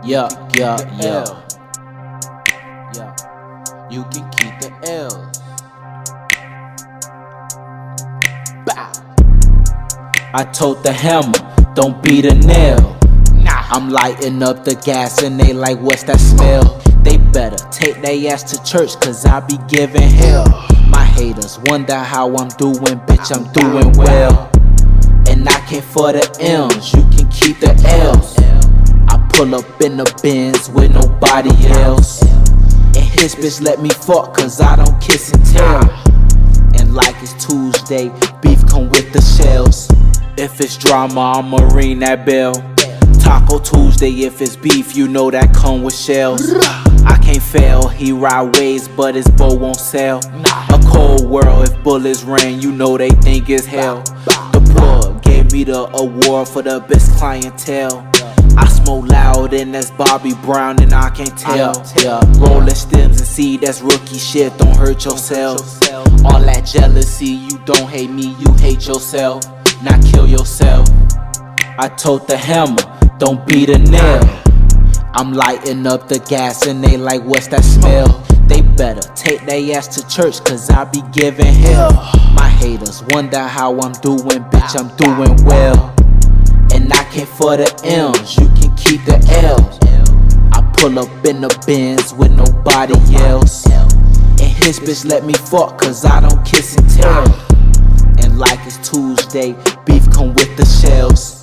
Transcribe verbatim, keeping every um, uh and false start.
Yeah, yeah, yeah. Yeah. You can keep the L. Bow. I told the hammer, don't beat a nail. Nah. I'm lighting up the gas and they like, what's that smell? They better take their ass to church, cause I be giving hell. My haters wonder how I'm doing, bitch, I'm doing well. And I came for the M's, you can keep the L's. I pull up in the Benz with nobody else. And his bitch let me fuck, cause I don't kiss and tell. And like it's Tuesday, beef come with the shells. If it's drama, I'ma ring that bell. Taco Tuesday, if it's beef, you know that come with shells. I can't fail, he ride waves, but his bow won't sell. A cold world, if bullets rain, you know they think it's hell. The plug gave me the award for the best clientele. I smoke loud and that's Bobby Brown and I can't tell. Yeah, rolling stems and see that's rookie shit, don't hurt yourself. All that jealousy, you don't hate me, you hate yourself. Now kill yourself. I told the hammer, don't beat a nail. I'm lighting up the gas and they like, what's that smell? They better take their ass to church, cause I be giving hell. My haters wonder how I'm doing, bitch, I'm doing well. And I came for the M's, you can keep the L's. I pull up in the Benz with nobody else. And his bitch let me fuck, cause I don't kiss and tell. And like it's Tuesday, beef come with the shells.